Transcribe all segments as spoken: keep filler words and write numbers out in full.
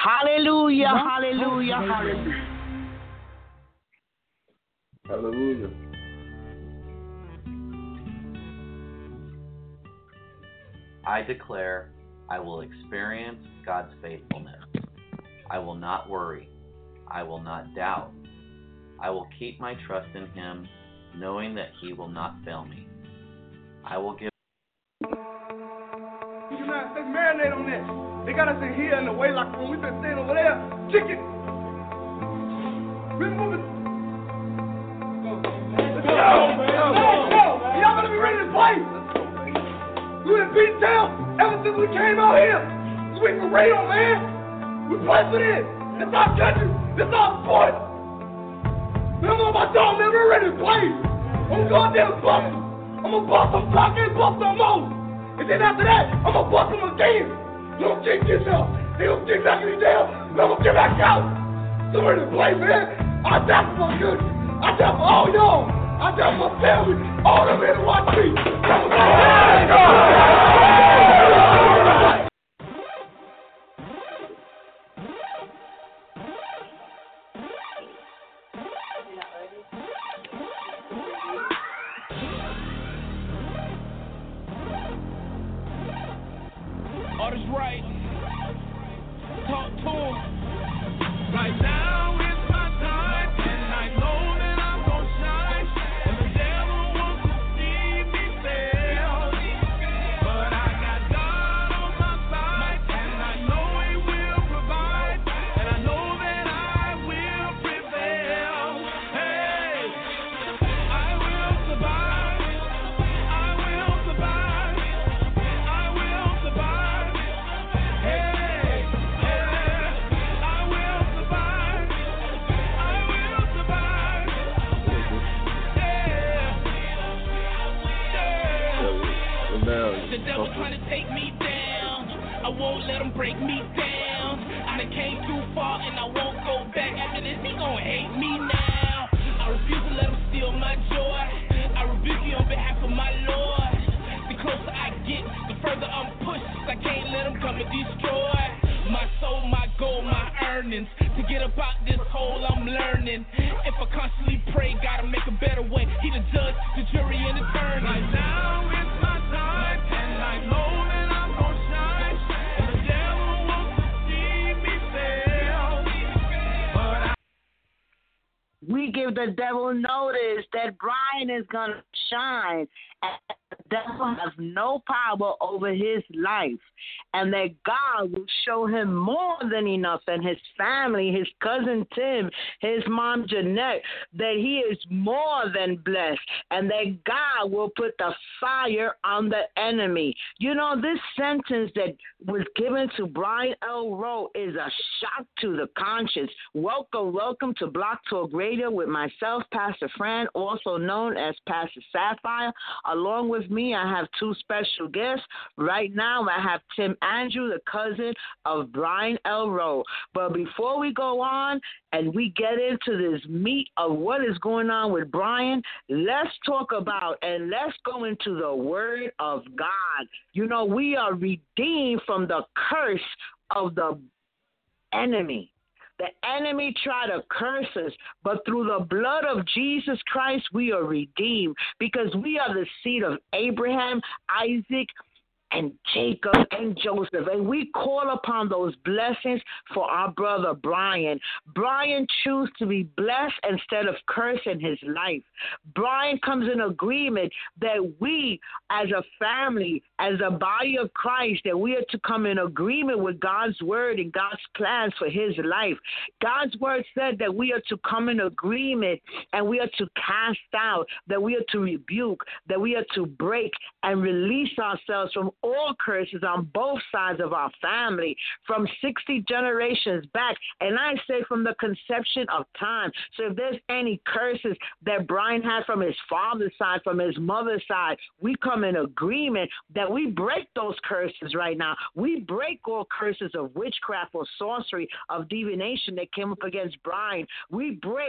Hallelujah, hallelujah, hallelujah. Hallelujah. I declare I will experience God's faithfulness. I will not worry. I will not doubt. I will keep my trust in Him, knowing that He will not fail me. I will give. You know, let's marinate on that. They got us in here in the way like when we've been staying over there. Chicken. We're moving. Let's go, man. Let's go. Y'all better be ready to play. We in Beachtown ever since we came out here. Sweet Laredo, man. We play for this. It's our country. It's our sport. Man, I'm on my dog, man. We're ready to play. I'm gonna go out there and bust them. I'm gonna bust them. Block and bust them more. And then after that, I'm gonna bust them again. They don't kick this out. They don't kick back in the jail. Then I'm gonna get back out. So we're ready to play, man. I die for my country. I die for all y'all. I die for my family. All them men who watch me. All is right. Talk to him. Right now is my time, and I know that I'm gonna shine. And the devil wants to see me fail, but I got God on my side, and I know He will provide, and I know that I will prevail. Hey, I will survive. I will survive. I will survive. Hey, hey, I will survive. I will survive. Yeah, yeah. The devil trying to take me down. I won't let him break me down. I done came too far and I won't go back. After this, he gon' hate me now. I refuse to let him steal my joy. I rebuke you on behalf of my Lord. The closer I get, the further I'm pushed. I can't let him come and destroy my soul, my goal, my earnings. To get up out this hole, I'm learning. If I constantly pray, gotta make a better way. He the judge, the jury, and attorney. Right now it's my time, and I know that I'm gonna shine. And the devil wants to see me fail, but I We give the devil notice that Brian is going to shine, and the devil has no power over his life, and that God will show him more than enough, and his family, his cousin Tim, his mom Jeanette, that he is more than blessed, and that God will put the fire on the enemy. You know, this sentence that was given to Brian L. Rowe is a shock to the conscience. Welcome, welcome to Block Talk Radio with myself, Pastor Fran, also known as Pastor Sapphire. Along with me, I have two special guests. Right now, I have Tim Andrew, the cousin of Brian L. Rowe. But before we go on and we get into this meat of what is going on with Brian, let's talk about and let's go into the Word of God. You know, we are redeemed from the curse of the enemy. The enemy tried to curse us, but through the blood of Jesus Christ, we are redeemed because we are the seed of Abraham, Isaac, and Jacob and Joseph. And we call upon those blessings for our brother Brian. Brian chose to be blessed instead of cursing his life. Brian comes in agreement that we as a family, as a body of Christ, that we are to come in agreement with God's word and God's plans for his life. God's word said that we are to come in agreement and we are to cast out, that we are to rebuke, that we are to break and release ourselves from all curses on both sides of our family, from sixty generations back, and I say from the conception of time. So if there's any curses that Brian had from his father's side, from his mother's side, we come in agreement that we break those curses right now. We break all curses of witchcraft or sorcery, of divination that came up against Brian. We break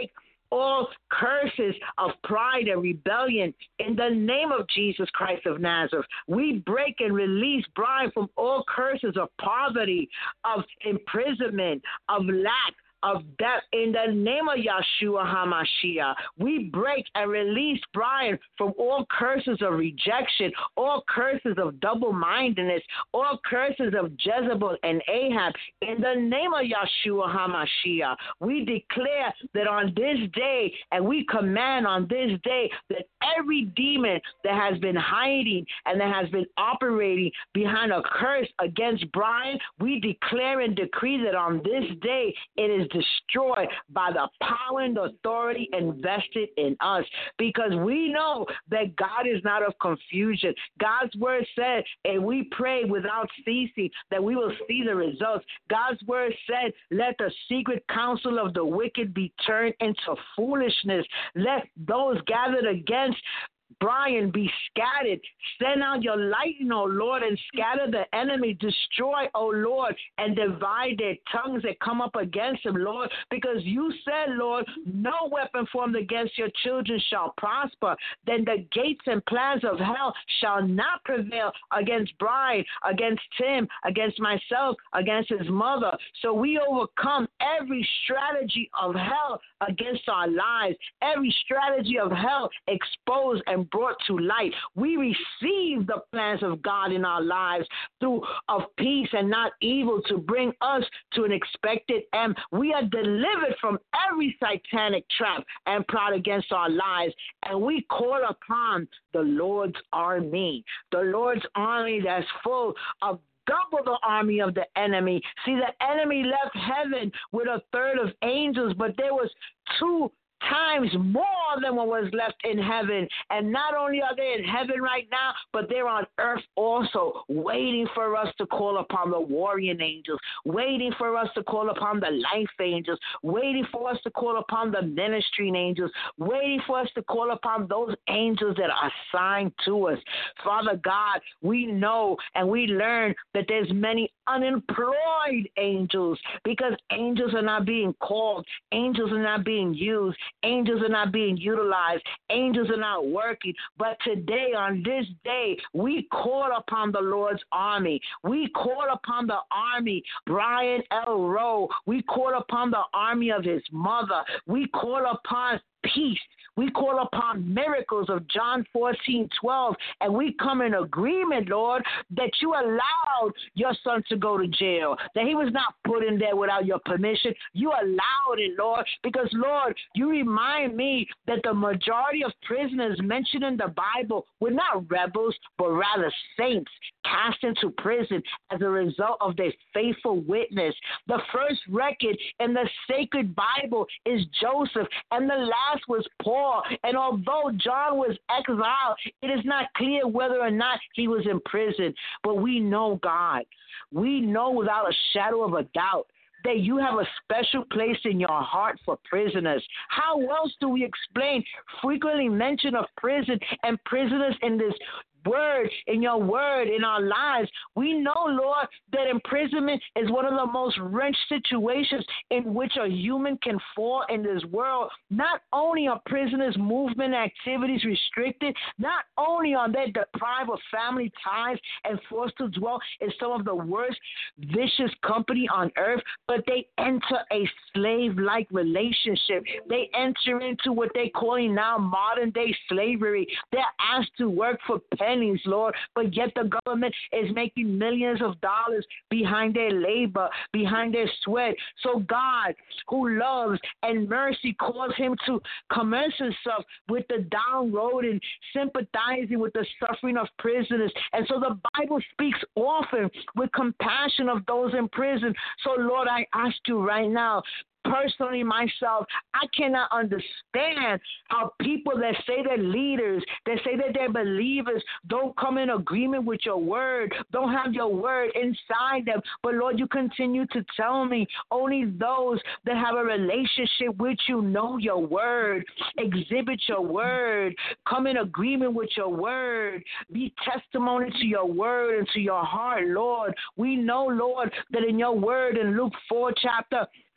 all curses of pride and rebellion in the name of Jesus Christ of Nazareth. We break and release Brian from all curses of poverty, of imprisonment, of lack, of death in the name of Yeshua HaMashiach. We break and release Brian from all curses of rejection, all curses of double-mindedness, all curses of Jezebel and Ahab in the name of Yeshua HaMashiach. We declare that on this day, and we command on this day, that every demon that has been hiding and that has been operating behind a curse against Brian, we declare and decree that on this day it is destroyed by the power and authority invested in us, because we know that God is not of confusion. God's word said, and we pray without ceasing, that we will see the results. God's word said, let the secret counsel of the wicked be turned into foolishness. Let those gathered against Brian be scattered. Send out your lightning, O Lord, and scatter the enemy. Destroy, O Lord, and divide their tongues that come up against him, Lord, because you said, Lord, no weapon formed against your children shall prosper. Then the gates and plans of hell shall not prevail against Brian, against Tim, against myself, against his mother. So we overcome every strategy of hell against our lives, every strategy of hell exposed and brought to light. We receive the plans of God in our lives through of peace and not evil, to bring us to an expected end. We are delivered from every satanic trap and plot against our lives, and we call upon the Lord's army, the Lord's army that's full of double the army of the enemy. See, the enemy left heaven with a third of angels, but there was two times more than what was left in heaven. And not only are they in heaven right now, but they're on earth also, waiting for us to call upon the warrior angels, waiting for us to call upon the life angels, waiting for us to call upon the ministering angels, waiting for us to call upon those angels that are assigned to us. Father God, we know and we learn that there's many unemployed angels, because angels are not being called, angels are not being used, angels are not being utilized, angels are not working. But today, on this day, we call upon the Lord's army. We call upon the army, Brian L. Rowe. We call upon the army of his mother. We call upon peace. We call upon miracles of John fourteen twelve, and we come in agreement, Lord, that you allowed your son to go to jail, that he was not put in there without your permission. You allowed it, Lord, because, Lord, you remind me that the majority of prisoners mentioned in the Bible were not rebels, but rather saints cast into prison as a result of their faithful witness. The first record in the sacred Bible is Joseph, and the last was Paul. And although John was exiled, it is not clear whether or not he was in prison. But we know, God, we know without a shadow of a doubt that you have a special place in your heart for prisoners. How else do we explain frequently mention of prison and prisoners in this word, in your word, in our lives? We know, Lord, that imprisonment is one of the most wrenched situations in which a human can fall in this world. Not only are prisoners' movement activities restricted, not only are they deprived of family ties and forced to dwell in some of the worst vicious company on earth, but they enter a slave-like relationship. They enter into what they're calling now modern-day slavery. They're asked to work for pay, Lord, but yet the government is making millions of dollars behind their labor, behind their sweat. So God, who loves and mercy, calls him to commence himself with the down road and sympathizing with the suffering of prisoners. And so the Bible speaks often with compassion of those in prison. So Lord, I ask you right now, personally myself, I cannot understand how people that say they're leaders, that say that they're believers, don't come in agreement with your word, don't have your word inside them. But Lord, you continue to tell me only those that have a relationship with you know your word, exhibit your word, come in agreement with your word, be testimony to your word and to your heart, Lord. We know, Lord, that in your word in Luke four chapter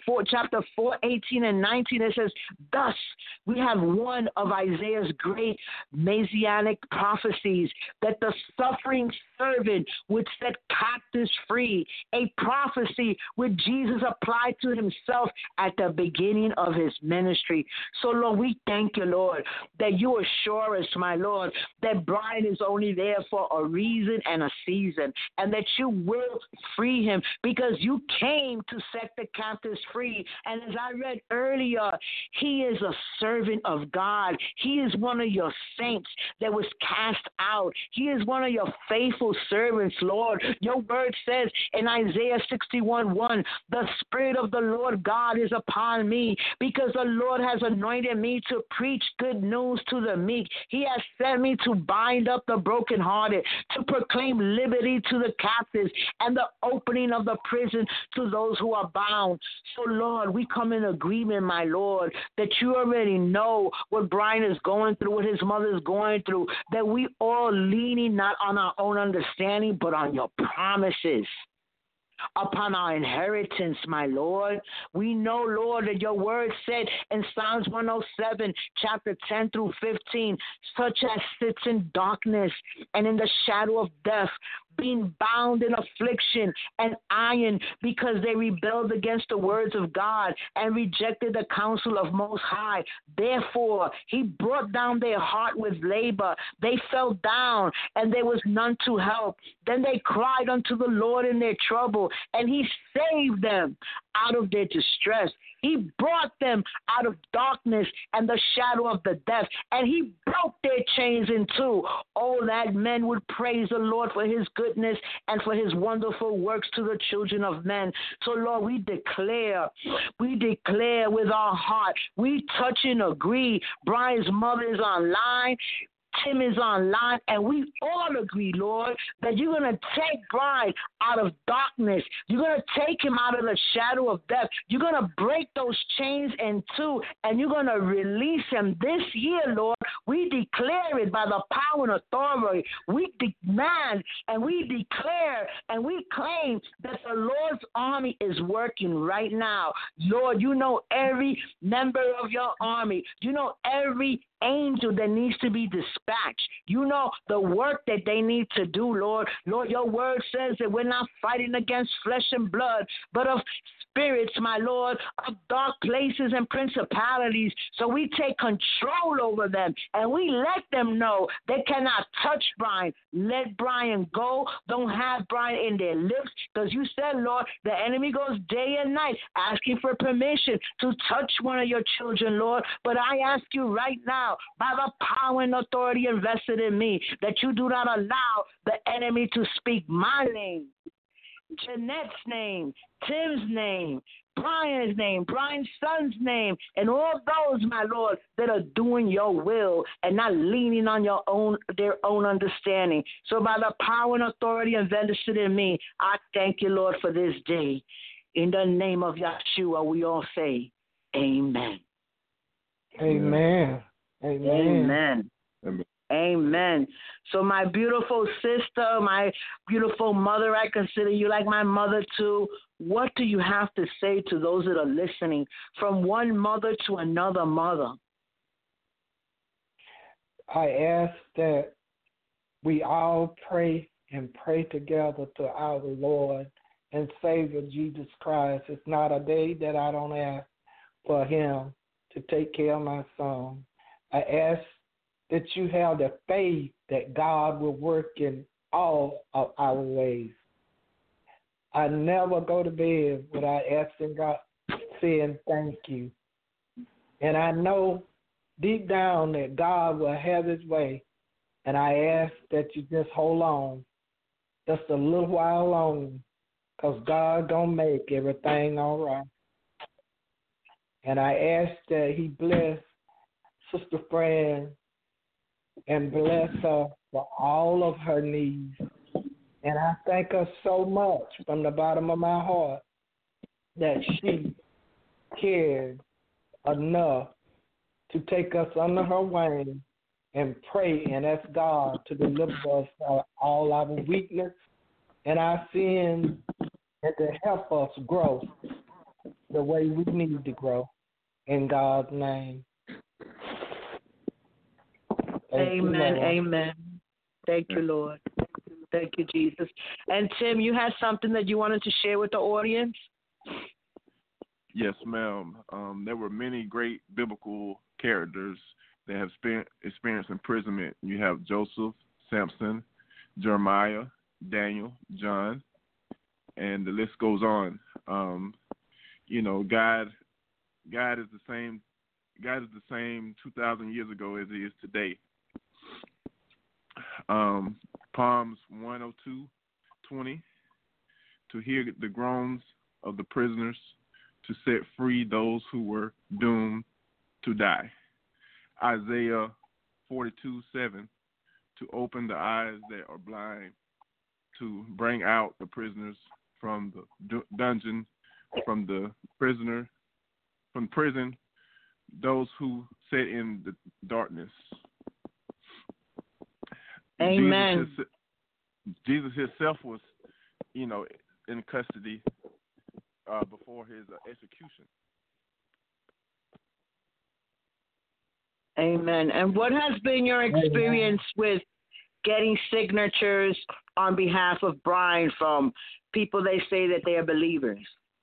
four, chapter four, eighteen and nineteen, it says, thus we have one of Isaiah's great messianic prophecies, that the suffering servant would set captives free, a prophecy which Jesus applied to himself at the beginning of his ministry. So, Lord, we thank you, Lord, that you assure us, my Lord, that Brian is only there for a reason and a season, and that you will free him because you came to set the captives free. And as I read earlier, he is a servant of God. He is one of your saints that was cast out. He is one of your faithful servants, Lord. Your word says in Isaiah sixty-one one, the Spirit of the Lord God is upon me because the Lord has anointed me to preach good news to the meek. He has sent me to bind up the brokenhearted, to proclaim liberty to the captives and the opening of the prison to those who are bound. So, Lord, we come in agreement, my Lord, that you already know what Brian is going through, what his mother is going through, that we all leaning not on our own understanding, but on your promises, upon our inheritance, my Lord. We know, Lord, that your word said in Psalms one oh seven, chapter ten through fifteen, such as sits in darkness and in the shadow of death, being bound in affliction and iron because they rebelled against the words of God and rejected the counsel of Most High. Therefore, he brought down their heart with labor. They fell down and there was none to help. Then they cried unto the Lord in their trouble, and he saved them out of their distress. He brought them out of darkness and the shadow of the death, and he broke their chains in two. Oh, that men would praise the Lord for his goodness and for his wonderful works to the children of men. So, Lord, we declare, we declare with our heart, we touch and agree. Brian's mother is online. Tim is online, and we all agree, Lord, that you're going to take Brian out of darkness. You're going to take him out of the shadow of death. You're going to break those chains in two, and you're going to release him this year, Lord. We declare it by the power and authority. We demand and we declare and we claim that the Lord's army is working right now. Lord, you know every member of your army. You know every angel that needs to be dispatched. You know the work that they need to do, Lord. Lord, your word says that we're not fighting against flesh and blood, but of spirits, my Lord, of dark places and principalities. So we take control over them and we let them know they cannot touch Brian. Let Brian go. Don't have Brian in their lips, because you said, Lord, the enemy goes day and night asking for permission to touch one of your children, Lord. But I ask you right now, by the power and authority invested in me, that you do not allow the enemy to speak my name, Jeanette's name, Tim's name, Brian's name, Brian's son's name, and all those, my Lord, that are doing your will and not leaning on your own, their own understanding. So by the power and authority invested in me, I thank you, Lord, for this day. In the name of Yeshua, we all say, amen. Amen. Amen. Amen. Amen. Amen. So my beautiful sister, my beautiful mother, I consider you like my mother too. What do you have to say to those that are listening, from one mother to another mother? I ask that we all pray and pray together to our Lord and Savior Jesus Christ. It's not a day that I don't ask for him to take care of my son. I ask that you have the faith that God will work in all of our ways. I never go to bed without asking God, saying thank you. And I know deep down that God will have his way. And I ask that you just hold on just a little while longer, because God gonna make everything all right. And I ask that he bless Sister Fran and bless her for all of her needs. And I thank her so much from the bottom of my heart that she cared enough to take us under her wing and pray and ask God to deliver us from all our weakness and our sins, and to help us grow the way we need to grow. In God's name. Thank Amen. You, amen. Thank you, Lord. Thank you, Jesus. And Tim, you had something that you wanted to share with the audience? Yes, ma'am. Um, there were many great biblical characters that have spent, experienced imprisonment. You have Joseph, Samson, Jeremiah, Daniel, John, and the list goes on. Um, you know, God, God is the same. God is the same two thousand years ago as He is today. Um, Psalms one oh two, twenty, to hear the groans of the prisoners, to set free those who were doomed to die. Isaiah forty-two, seven, to open the eyes that are blind, to bring out the prisoners from the du- dungeon, from the prisoner, from prison, those who sit in the darkness. Amen. Jesus, Jesus himself was, you know, in custody uh, before his uh, execution. Amen. And what has been your experience with getting signatures on behalf of Brian from people they say that they are believers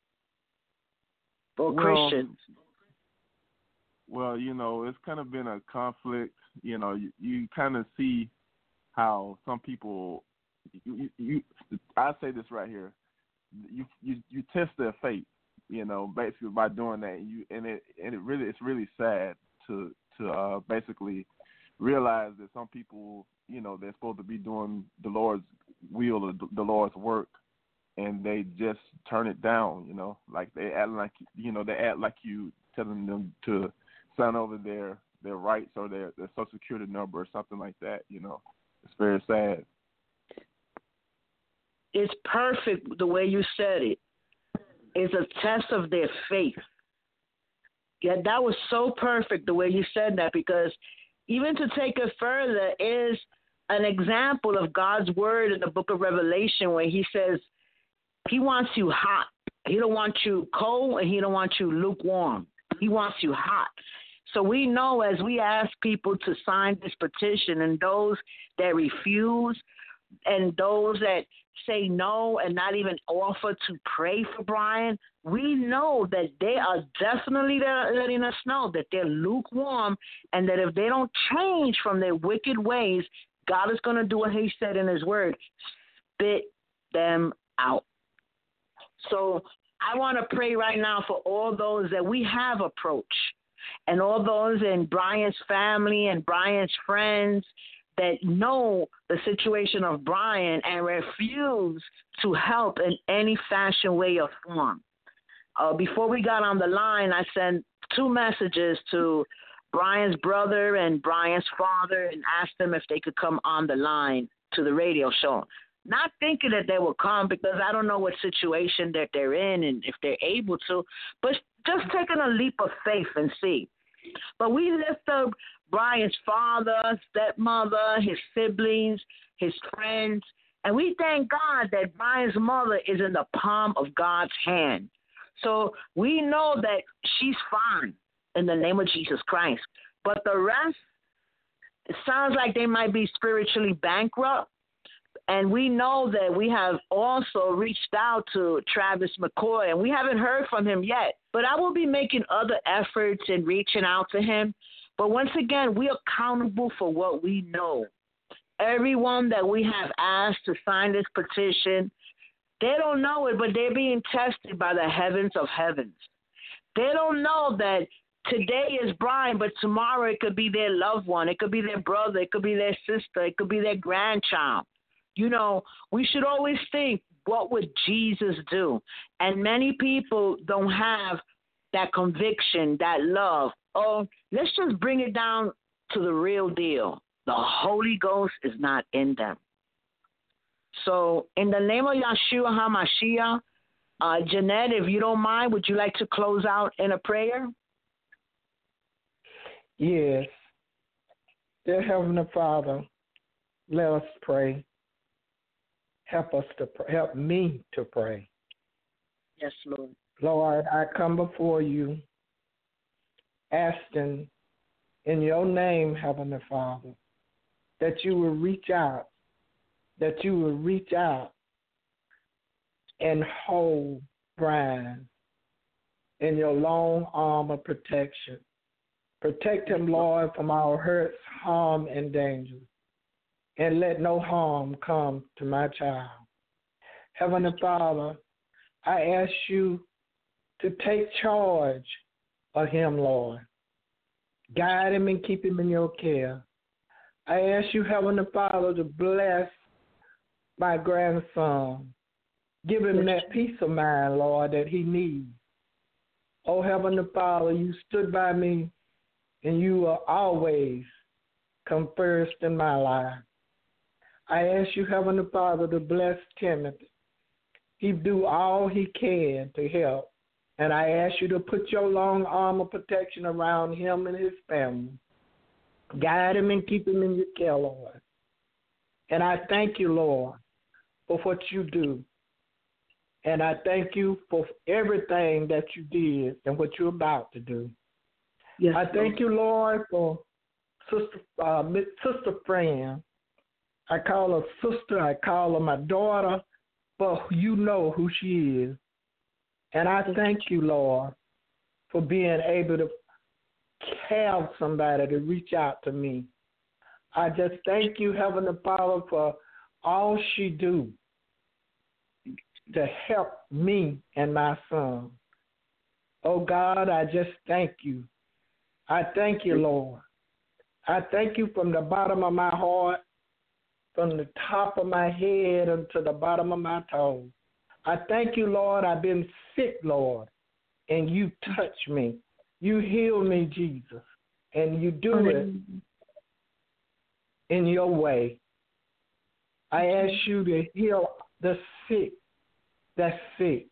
or well, Christians? Well, you know, it's kind of been a conflict. You know, you, you kind of see how some people, you, you, you, I say this right here, you, you you test their faith, you know, basically by doing that. You and it and it really it's really sad to to uh, basically realize that some people, you know, they're supposed to be doing the Lord's will or the Lord's work, and they just turn it down. You know, like they act like you know they act like you telling them to sign over their their rights or their their Social Security number or something like that. You know, it's very sad. It's perfect the way you said it. It's a test of their faith. Yeah, that was so perfect the way you said that, because even to take it further is an example of God's word in the book of Revelation where he says he wants you hot. He don't want you cold and he don't want you lukewarm. He wants you hot. So we know as we ask people to sign this petition, and those that refuse and those that say no and not even offer to pray for Brian, we know that they are definitely letting us know that they're lukewarm, and that if they don't change from their wicked ways, God is going to do what he said in his word, spit them out. So I want to pray right now for all those that we have approached and all those in Brian's family and Brian's friends that know the situation of Brian and refuse to help in any fashion, way, or form. Uh, before we got on the line, I sent two messages to Brian's brother and Brian's father and asked them if they could come on the line to the radio show. Not thinking that they will come, because I don't know what situation that they're in and if they're able to, but just taking a leap of faith and see. But we lift up Brian's father, stepmother, his siblings, his friends, and we thank God that Brian's mother is in the palm of God's hand. So we know that she's fine in the name of Jesus Christ. But the rest, it sounds like they might be spiritually bankrupt. And we know that we have also reached out to Travis McCoy, and we haven't heard from him yet. But I will be making other efforts in reaching out to him. But once again, we are accountable for what we know. Everyone that we have asked to sign this petition, they don't know it, but they're being tested by the heavens of heavens. They don't know that today is Brian, but tomorrow it could be their loved one. It could be their brother. It could be their sister. It could be their grandchild. You know, we should always think, what would Jesus do? And many people don't have that conviction, that love. Oh, let's just bring it down to the real deal. The Holy Ghost is not in them. So in the name of Yeshua HaMashiach, uh, Jeanette, if you don't mind, would you like to close out in a prayer? Yes. Dear Heavenly Father, let us pray. Help us to pray. Help me to pray. Yes, Lord. Lord, I come before you asking in your name, Heavenly Father, that you will reach out, that you will reach out and hold Brian in your long arm of protection. Protect him, Lord, from all hurts, harm, and danger, and let no harm come to my child. Heavenly Father, I ask you to take charge of him, Lord. Guide him and keep him in your care. I ask you, Heavenly Father, to bless my grandson. Give him that peace of mind, Lord, that he needs. Oh, Heavenly Father, you stood by me, and you will always come first in my life. I ask you, Heavenly Father, to bless Timothy. He do all he can to help. And I ask you to put your long arm of protection around him and his family. Guide him and keep him in your care, Lord. And I thank you, Lord, for what you do. And I thank you for everything that you did and what you're about to do. Yes, I thank you, Lord, for Sister uh, Sister Fran. I call her sister. I call her my daughter, but you know who she is. And I thank you, Lord, for being able to have somebody to reach out to me. I just thank you, Heavenly Father, for all she do to help me and my son. Oh, God, I just thank you. I thank you, Lord. I thank you from the bottom of my heart, from the top of my head unto the bottom of my toes. I thank you, Lord. I've been sick, Lord, and you touch me. You heal me, Jesus, and you do it in your way. I ask you to heal the sick that's sick.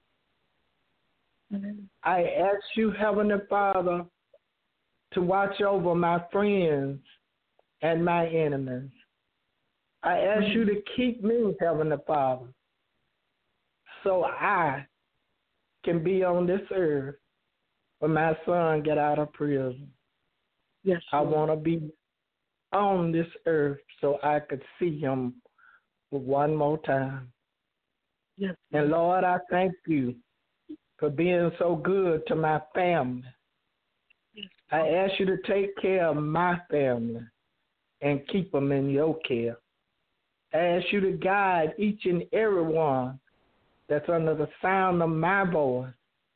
I ask you, Heavenly Father, to watch over my friends and my enemies. I ask you to keep me, Heavenly Father, so I can be on this earth when my son get out of prison. Yes, I want to be on this earth so I could see him one more time. Yes. And Lord, I thank you for being so good to my family. Yes. I ask you to take care of my family and keep them in your care. I ask you to guide each and every one that's under the sound of my voice,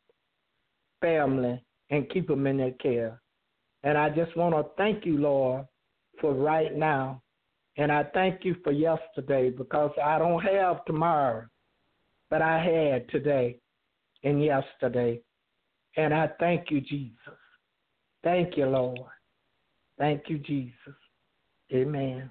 family, and keep them in their care. And I just want to thank you, Lord, for right now. And I thank you for yesterday because I don't have tomorrow, but I had today and yesterday. And I thank you, Jesus. Thank you, Lord. Thank you, Jesus. Amen.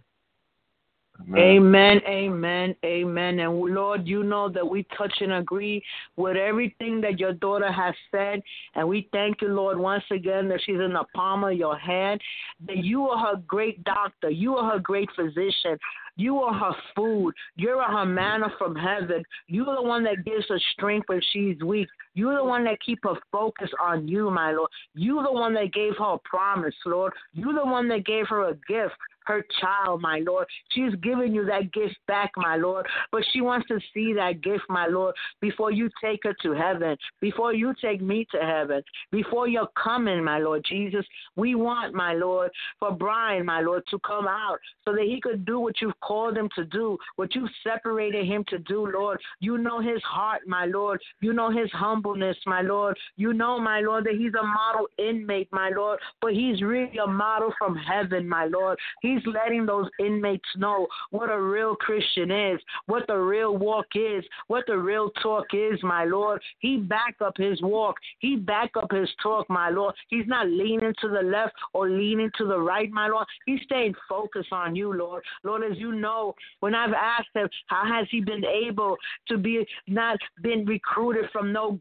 Amen, amen, amen. And Lord, you know that we touch and agree with everything that your daughter has said. And we thank you, Lord, once again that she's in the palm of your hand, that you are her great doctor. You are her great physician. You are her food. You're her manna from heaven. You're the one that gives her strength when she's weak. You're the one that keeps her focus on you, my Lord. You're the one that gave her a promise, Lord. You're the one that gave her a gift, her child, my Lord. She's giving you that gift back, my Lord. But she wants to see that gift, my Lord, before you take her to heaven, before you take me to heaven, before you're coming, my Lord Jesus. We want, my Lord, for Brian, my Lord, to come out so that he could do what you've called him to do, what you've separated him to do, Lord. You know his heart, my Lord. You know his humbleness, my Lord. You know, my Lord, that he's a model inmate, my Lord, but he's really a model from heaven, my Lord. He's letting those inmates know what a real Christian is, what the real walk is, what the real talk is, my Lord. He back up his walk. He back up his talk, my Lord. He's not leaning to the left or leaning to the right, my Lord. He's staying focused on you, Lord. Lord, as you know, when I've asked him, how has he been able to be not been recruited from no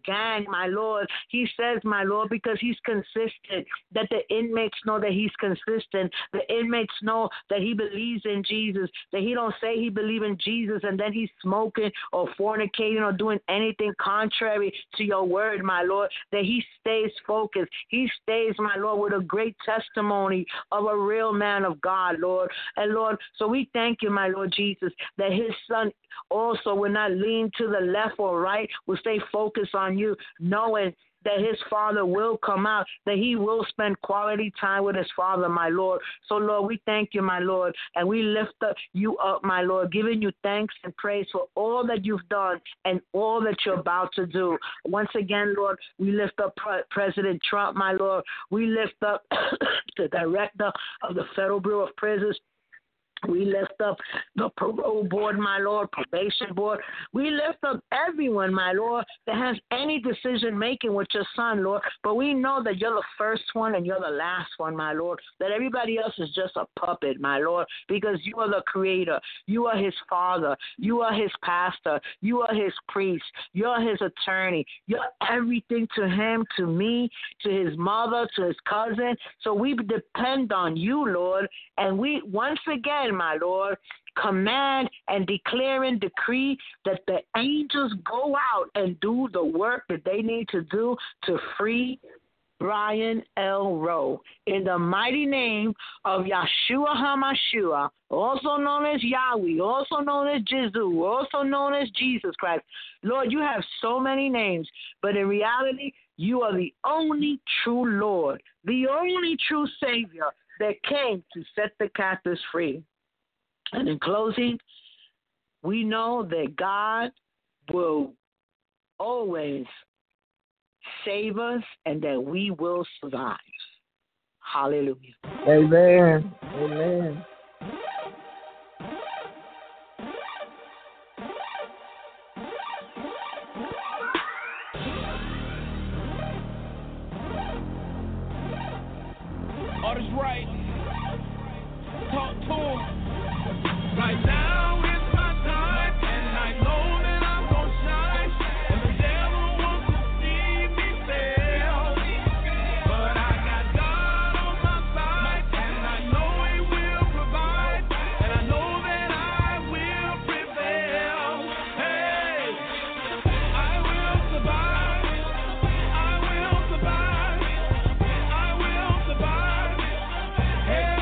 gang, my Lord. He says, my Lord, because he's consistent, that the inmates know that he's consistent. The inmates know that he believes in Jesus, that he don't say he believes in Jesus and then he's smoking or fornicating or doing anything contrary to your word, my Lord, that he stays focused. He stays, my Lord, with a great testimony of a real man of God, Lord. And Lord, so we thank you, my Lord Jesus, that his son also will not lean to the left or right, will stay focused on you, knowing that his father will come out, that he will spend quality time with his father, my Lord. So, Lord, we thank you, my Lord, and we lift up you up, my Lord, giving you thanks and praise for all that you've done and all that you're about to do. Once again, Lord, we lift up President Trump, my Lord. We lift up the director of the Federal Bureau of Prisons. We lift up the parole board, my Lord, probation board. We lift up everyone, my Lord, that has any decision making with your son, Lord. But we know that you're the first one and you're the last one, my Lord, that everybody else is just a puppet, my Lord, because you are the creator. You are his father. You are his pastor. You are his priest. You're his attorney. You're everything to him, to me, to his mother, to his cousin. So we depend on you, Lord. And we, once again, my Lord, command and declare and decree that the angels go out and do the work that they need to do to free Brian L. Rowe. In the mighty name of Yeshua HaMashiach, also known as Yahweh, also known as Jesus, also known as Jesus Christ. Lord, you have so many names, but in reality, you are the only true Lord, the only true Savior that came to set the captives free. And in closing, we know that God will always save us and that we will survive. Hallelujah. Amen. Amen. All is right. Talk to him. Right now is my time, and I know that I'm gonna shine. And the devil wants to see me fail, but I got God on my side, and I know He will provide, and I know that I will prevail. Hey, I will survive. I will survive. I will survive. Hey.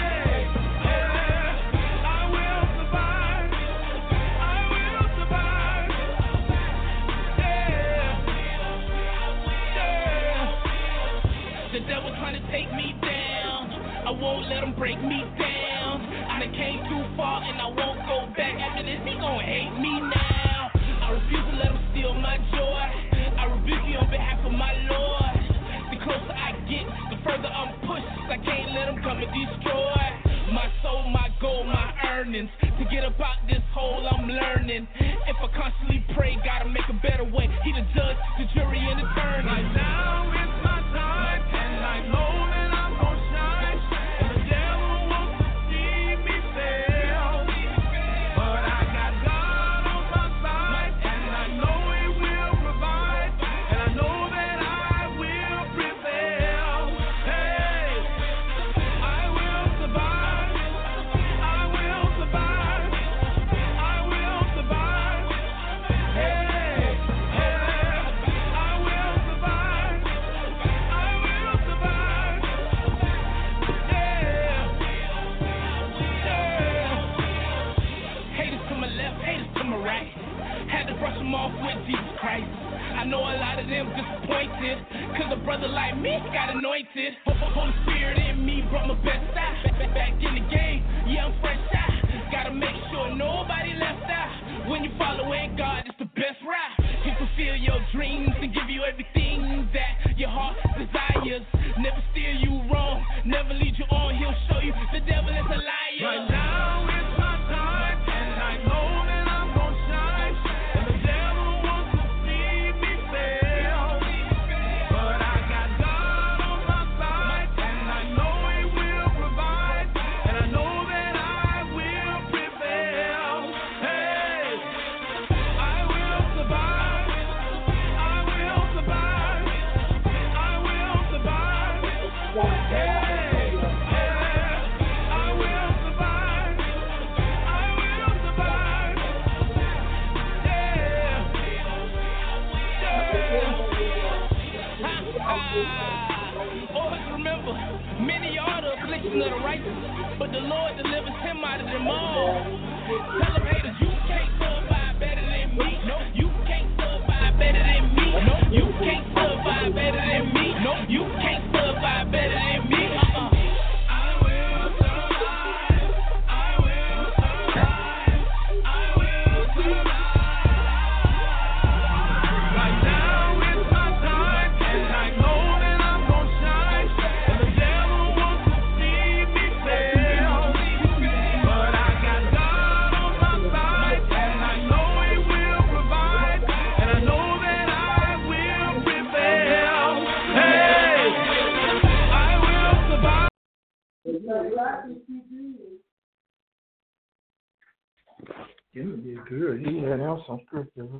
Take me down, I won't let him break me down. I done came too far and I won't go back. After this, he gon' hate me now. I refuse to let him steal my joy. I rebuke you on behalf of my Lord. The closer I get, the further I'm pushed. I can't let him come and destroy my soul, my goal, my earnings. To get about this hole, I'm learning. If I constantly pray, gotta make a better way. He the judge, the jury, and the attorney. Right now it's my time, and I know that I'm gonna shine. And the devil wants to see me fail, but I got God on my side, and I know He will provide, and I know that I will prevail. Hey, I will survive. I will survive. I will survive. Hey, hey, I will survive. I will survive. Yeah, yeah. Haters to my left, haters to my right. Had to brush them off with Jesus Christ. I know a lot of them disappointed, cause a brother like me got anointed. Holy Spirit in me brought my best out. Back, back in the game, yeah, I'm fresh out. Gotta make sure nobody left out. When you following God, it's the best route. He fulfill your dreams and give you everything that your heart desires. Never steer you wrong, never lead you on. He'll show you the devil is a liar. Right now it's my time, and I know that I'm gonna shine. And the devil wants to see me fail, but I got God on my side, and I know He will provide, and I know that I will prevail. Hey, I will survive. I will survive. portion of the righteous, but the Lord delivers him out of them all. Tell them haters, you can't survive better than me. No, you can't survive better than me. No, you can't survive better than me. No, you can't survive better than me. Uh-uh. You did good. You had out some scripture.